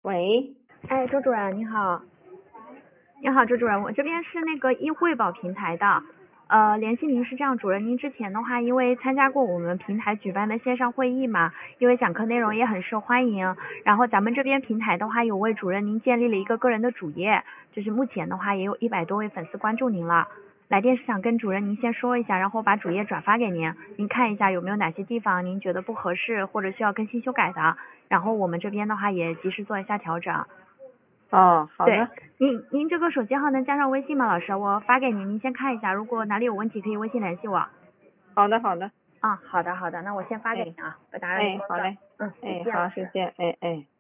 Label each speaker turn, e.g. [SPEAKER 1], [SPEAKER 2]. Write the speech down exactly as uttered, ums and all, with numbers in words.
[SPEAKER 1] 喂，
[SPEAKER 2] 哎，周主任你好。你好，周主任，我这边是那个易汇宝平台的，呃，联系您是这样，主任，您之前的话，因为参加过我们平台举办的线上会议嘛，因为讲课内容也很受欢迎，然后咱们这边平台的话，有为主任您建立了一个个人的主页，就是目前的话也有一百多位粉丝关注您了。来电是想跟主任您先说一下，然后把主页转发给您，您看一下有没有哪些地方您觉得不合适或者需要更新修改的，然后我们这边的话也及时做一下调整。
[SPEAKER 1] 哦，好
[SPEAKER 2] 对，
[SPEAKER 1] 的，
[SPEAKER 2] 您您这个手机号能加上微信吗，老师？我发给您，您先看一下，如果哪里有问题可以微信联系我。
[SPEAKER 1] 好的，好的，
[SPEAKER 2] 啊，好的好的，那我先发给
[SPEAKER 1] 哎，
[SPEAKER 2] 您啊，不打扰您
[SPEAKER 1] 哎，
[SPEAKER 2] 工作。
[SPEAKER 1] 好嘞，
[SPEAKER 2] 嗯，再
[SPEAKER 1] 哎，好，
[SPEAKER 2] 见老师。
[SPEAKER 1] 再见，哎哎。